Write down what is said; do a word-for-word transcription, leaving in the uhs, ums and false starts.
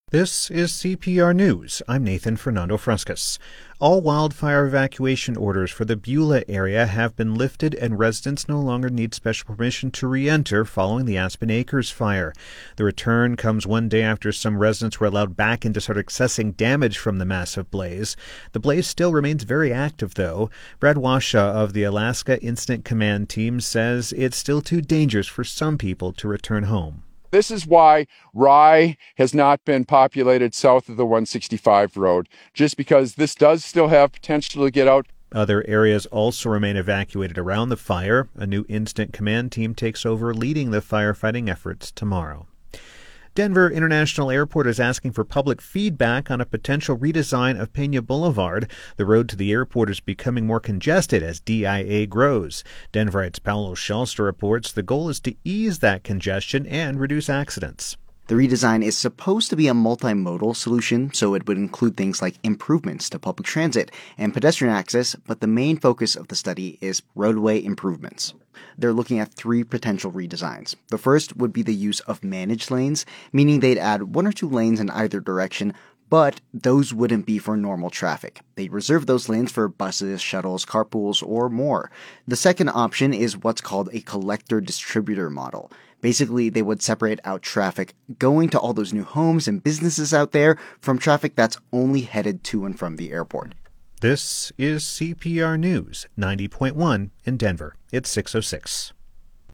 This is C P R News. I'm Nathan Fernando Fruscas. All wildfire evacuation orders for the Beulah area have been lifted, and residents no longer need special permission to re-enter following the Aspen Acres fire. The return comes one day after some residents were allowed back in to start accessing damage from the massive blaze. The blaze still remains very active, though. Brad Washa of the Alaska Incident Command Team says it's still too dangerous for some people to return home. This is why Rye has not been populated south of the one sixty-five road, just because this does still have potential to get out. Other areas also remain evacuated around the fire. A new incident command team takes over leading the firefighting efforts tomorrow. Denver International Airport is asking for public feedback on a potential redesign of Pena Boulevard. The road to the airport is becoming more congested as D I A grows. Denverite's Paulo Shalster reports the goal is to ease that congestion and reduce accidents. The redesign is supposed to be a multimodal solution, so it would include things like improvements to public transit and pedestrian access, but the main focus of the study is roadway improvements. They're looking at three potential redesigns. The first would be the use of managed lanes, meaning they'd add one or two lanes in either direction, but those wouldn't be for normal traffic. They'd reserve those lanes for buses, shuttles, carpools, or more. The second option is what's called a collector-distributor model. Basically, they would separate out traffic going to all those new homes and businesses out there from traffic that's only headed to and from the airport. This is C P R News, ninety point one in Denver. It's six oh six.